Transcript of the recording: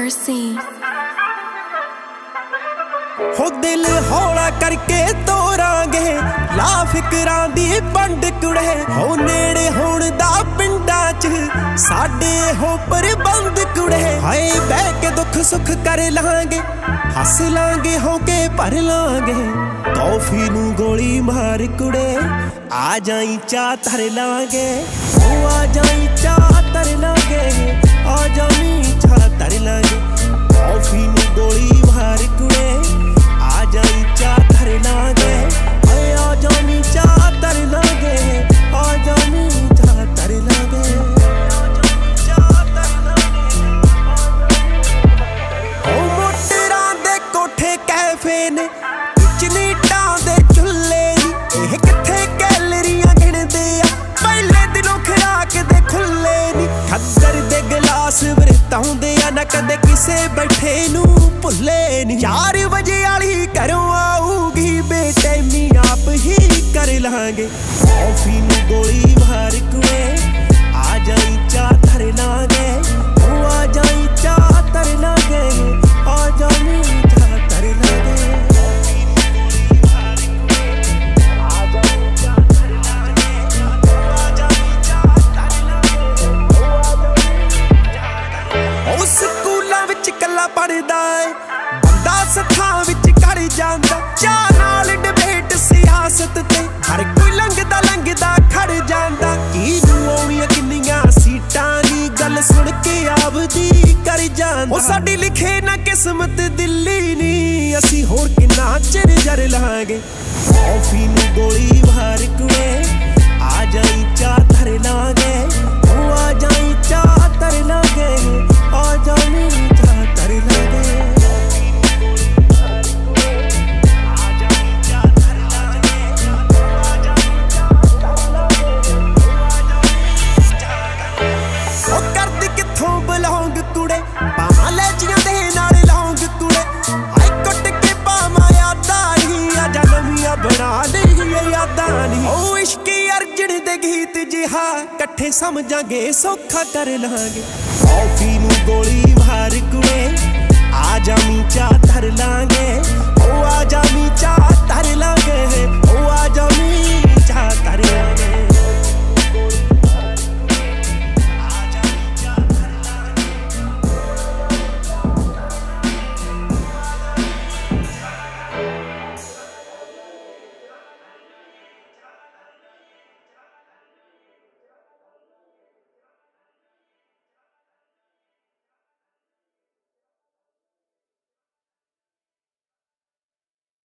mercy. हो दिल हौला करके तोरांगे ला फिकरां दी पंड कुड़े हो नेड़े होण दा पिंडां च साडे हो प्रबंध कुड़े हाय बह के दुख सुख कर लांगे हस लांगे हो के भर लांगे कॉफी नू गोली मार कुड़े आ जाई चा धर लांगे ओ आ जाई चा धर लांगे आ जाई चा धर लांगे कॉफी नू गोली मार कुड़े आ जाई चा धर लांगे आ जानी चा धर लांगे आ जानी चा धर लांगे ओ मोटरां दे कोठे कैफे ने चनीटां दे चुल्ले एह किथे कैलरियां गिणदे आ पहले दिनों खुराक दे खुल्ले नी खद्दर दे गिलास वरताउंदे आ ना कदे किसे बैठे नू भुल्ले नी 4 बजे वाली घरों आऊगी बेटैमी आप ही कर लांगे कॉफी नू गोली मार कुड़े आ जाई चा धर लांगे ओ आ जाई चा धर लांगे आ जाई चा धर लांगे ओ स्कूलां विच कल्ला पढ़दा है बंदा सथां विच कर जांदा चाह नाल डिबेट सियासत ते हर कोई लंघदा खड़ जांदा की नू आउणियां किन्नियां सीटां दी गल सुन के आवदी कर जांदा ओ साडी लिखे ना किस्मत दिल्ली नी असी होर किन्ना चिर जर लांगे कॉफी नू गोली मार कुड़े आ जाई चा धर लांगे ओ आ जाई चा धर लांगे आ जाई चा धर लांगे ਬਲੌਂਗ ਕੁੜੇ ਪਾਵਾਂ ਲੈਚੀਆਂ ਦੇ ਨਾਲ ਲੌਂਗ ਕੁੜੇ ਹਾਈ ਕੁੱਟ ਕੇ ਪਾਵਾਂ ਯਾਦਾਂ ਹੀ ਆ ਜਾ ਨਵੀਆਂ ਬਣਾ ਲਈਏ ਯਾਦਾਂ ਨਹੀਂ ਓ ਇਸ਼ਕੀ ਅਰਜਣ ਦੇ ਗੀਤ ਜਿਹਾ ਇਕੱਠੇ ਸਮਝਾਂਗੇ ਸੌਖਾ ਕਰ ਲਾਂਗੇ ਕੌਫੀ ਨੂੰ ਗੋਲੀ ਮਾਰ ਕੁੜੇ ਆ ਜਾਮੀ ਚਾ ਧਰ ਲਾਂਗੇ ਓ ਆ ਜਾਮੀ ਚਾ ਧਰ ਲਾਂਗੇ